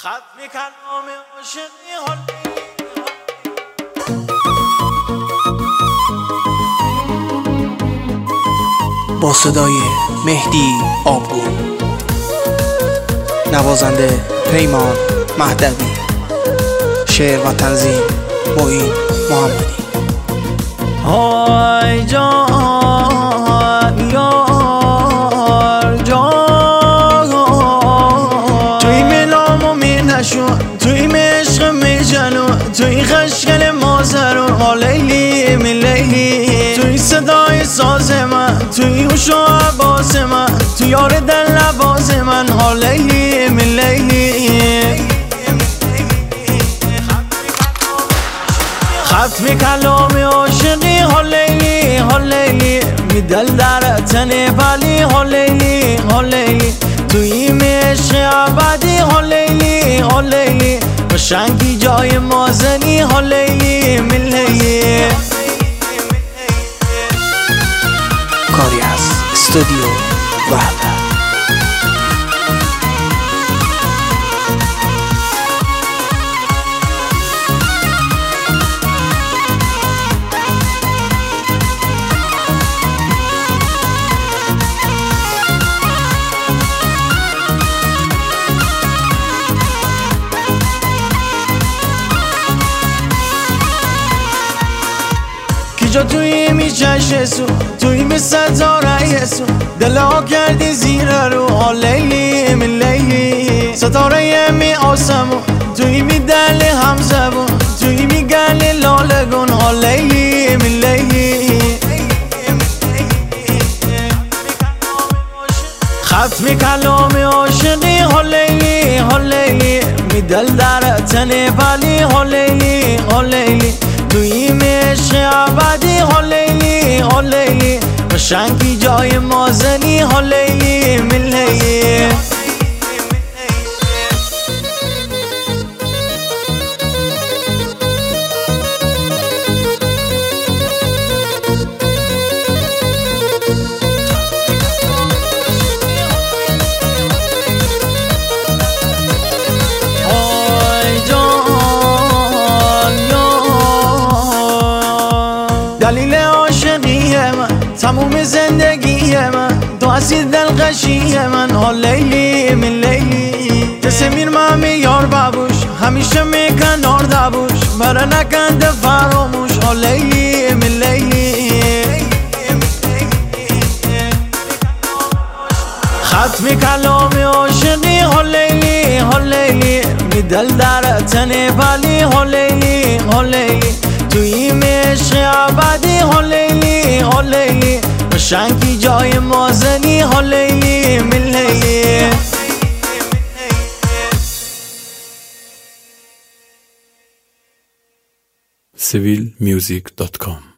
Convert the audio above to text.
ختم کلام عاشقی حالی با صدای مهدی آبگون، نوازنده پیمان مهدوی، شعر و تنظیم معین محمدی. های جان یار جان، توی ملام و می نشون، توی عشق می جنون، توی خشکل مازرون، لیلی می لیلی، توی صدای ساز من، توی هوش و حواس من، توی یار دل لباس من، لیلی می لیلی. ختم کلام عاشقی لیلی لیلی، می دل در تن بلی لیلی لیلی، توی عشق ابدی لیلی لیلی، قشنگی جای مازنی لیلی می لیلی. کاری از استودیو وحدت. جا توی می چشسو، توی می ستاره یسو، دلا کردی زیر رو لیلی می لیلی، ستاره می آسمون، توی می دل هم زبون، توی می گل لالگون لیلی می لیلی. ختم کلام عاشقی لیلی لیلی، می دل در تن بلی لیلی لیلی، توی عشق ابدی لیلی لیلی، قشنگی جای مازنی لیلی می لیلی. دلیل عاشقی من، تموم زندگی من، تو هستی دلغشی من لیلی می لیلی، تسمیر مامی یار بابوش، همیشه می کنار دبوش، برا نکنده فراموش لیلی می لیلی. ختم کلام عاشقی لیلی لیلی، می دل در تن بلی لیلی لیلی، توی عشق ابدی لیلی لیلی، قشنگی جای مازنی لیلی می لیلی. civilmusic.com